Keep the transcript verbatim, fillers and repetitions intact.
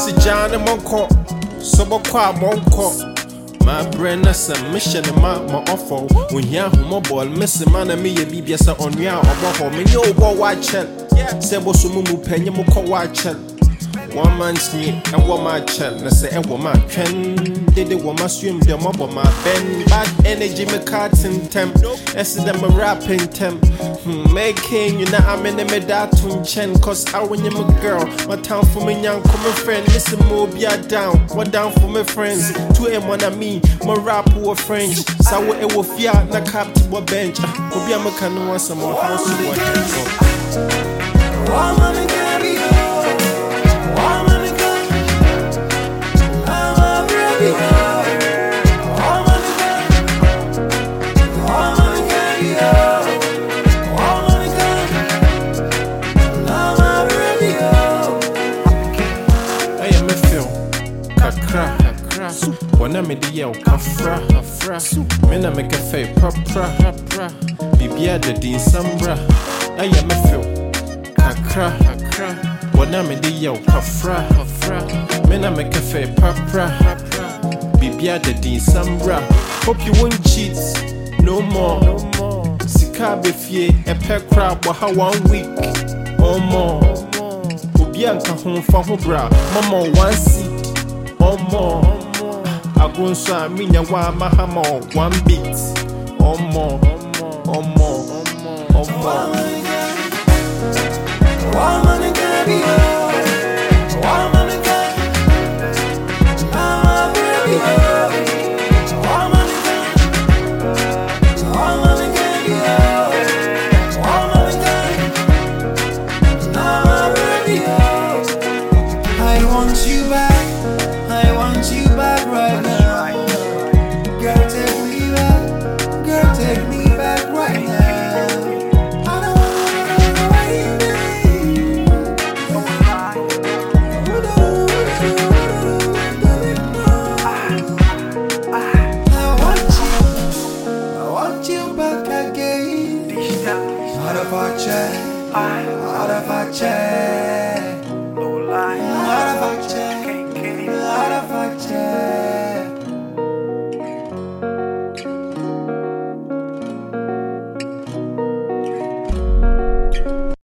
Si John and Monco, Sobokwa Monco. My brain is a mission and my awful. When you have mobile, missing man and me, a B B S on ya or Boho, me no go watch it. Sebo Sumumu Penny Moko watch it. One man's knee and one my child, and say, and woman can did the woman swim the mob of my ben bad energy, me cards in temp, as them a rapping temp. Making you know, I'm in the medatun chen, cause I win you a girl. My town for me, young common friend, listen, move ya down, what down for my friends. Two M one of me, my rap or French, so it will fear, na cap to a bench. Will be a mechanic once some more house to work. When I'm in the yell, kafra, afra, men I make a fake propra, hapra, Bibia the Dean Sambra. I am a feel, kakra, akra. When I'm in the yell, kafra, afra, men I make a fake propra, hapra, Bibia the Dean Sambra. Hope you won't cheat no more, no more. Sikabe fie, a peck crab, how one week or more. Ubianka home for Hobra, Mama one seat or more. I go so I mean ya wa mahamo one beat or more or more or more. One money can be one money can I'm baby one money can one money can be one money can I'm baby. I want you back, I want you back right now. Take me back right now. I don't I want you, I want you back again. Out of our chair, out of our chair, out of our chair.